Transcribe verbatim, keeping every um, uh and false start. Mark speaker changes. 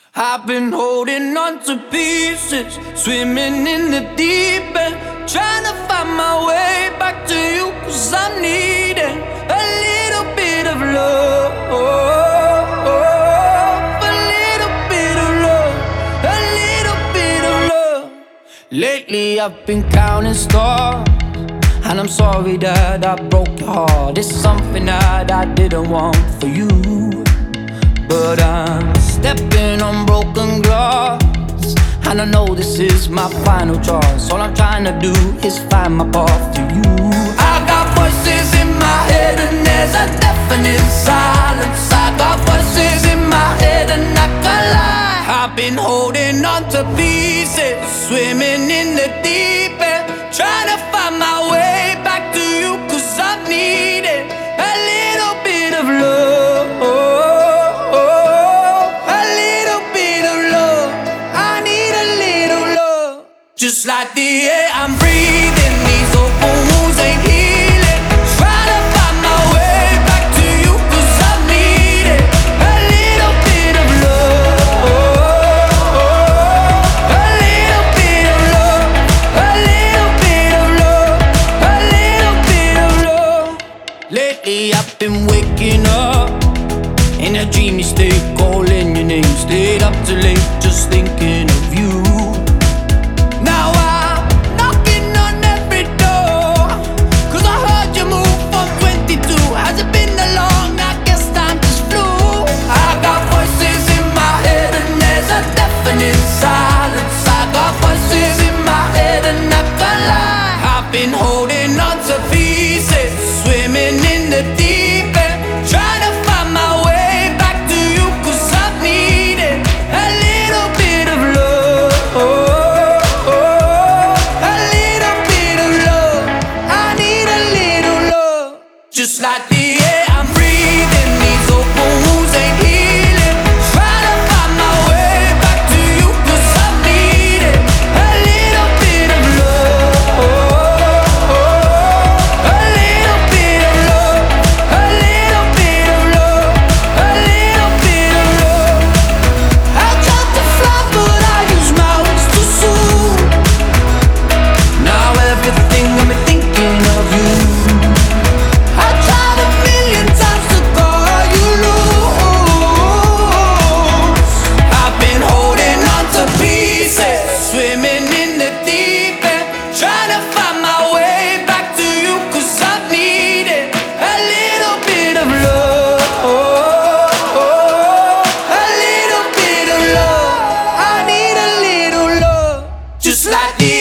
Speaker 1: I've been holding on to pieces, swimming in the deep end, trying to find my way back to you, cause I'm needing a little bit of love, a little bit of love, a little bit of love. Lately I've been counting stars, and I'm sorry that I broke your heart. It's something that I didn't want for you, but I'm stepping on broken glass, and I know this is my final choice. All I'm trying to do is find my path to you. I got voices in my head and there's a deafening silence. I got voices in my head and I can't lie. I've been holding on to pieces, swimming in the deep end, trying to find my way back to you, cause I'm needing a little bit of love, just like the air I'm breathing. These open wounds ain't healing. Trying to find my way back to you, cause I need it. A little bit of love, a little bit of love, a little bit of love, a little bit of love. Lately I've been waking up in a dreamy state, calling your name. Stayed up too late just thinking of you. Now I'm knocking on every door, cause I heard you move from twenty-two. Has it been that long? I guess time just flew. I got voices in my head and there's a deafening silence. I got voices in my head and I can't lie. I've been holding on to pieces, swimming in the deep end, trying to find my way back to you, cause I need it. A little bit of love, just like the air I'm breathing. These open wounds ain't healing. Trying to find my way back to you, cause I need it. A little bit of love, a little bit of love, a little bit of love, a little bit of love. I tried to fly but I used my wings too soon. Now everything got me thinking of you. Swimming in the deep end, trying to find my way back to you, cause I need it. A little bit of love, a little bit of love. I need a little love, just like the